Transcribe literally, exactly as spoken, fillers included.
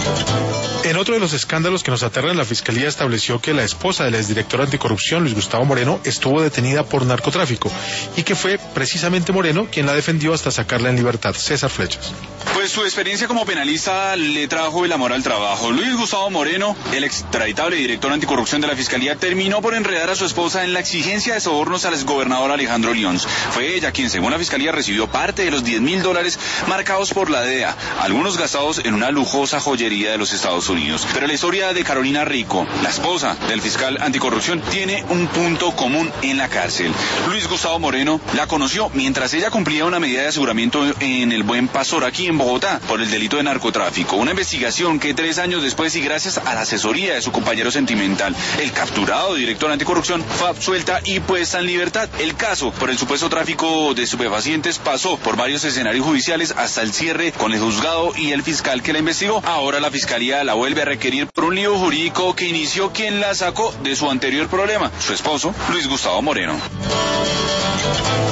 En otro de los escándalos que nos aterran, la Fiscalía estableció que la esposa del exdirector anticorrupción, Luis Gustavo Moreno, estuvo detenida por narcotráfico y que fue precisamente Moreno quien la defendió hasta sacarla en libertad. César Flechas. Pues su experiencia como penalista le trajo el amor al trabajo. Luis Gustavo Moreno, el extraditable director anticorrupción de la Fiscalía, terminó por enredar a su esposa en la exigencia de sobornos al exgobernador Alejandro Lions. Fue ella quien, según la Fiscalía, recibió parte de los diez mil dólares marcados por la D E A, algunos gastados en una lujosa joyería de los Estados Unidos. Pero la historia de Carolina Rico, la esposa del fiscal anticorrupción, tiene un punto común en la cárcel. Luis Gustavo Moreno la conoció mientras ella cumplía una medida de aseguramiento en el Buen Pastor, aquí en Bogotá, por el delito de narcotráfico. Una investigación que tres años después, y gracias a la asesoría de su compañero sentimental, el capturado director anticorrupción, fue absuelta y puesta en libertad. El caso por el supuesto tráfico de estupefacientes pasó por varios escenarios judiciales hasta el cierre con el juzgado y el fiscal que la investigó. Ahora la Fiscalía la vuelve a requerir por un lío jurídico que inició quien la sacó de su anterior problema, su esposo, Luis Gustavo Moreno.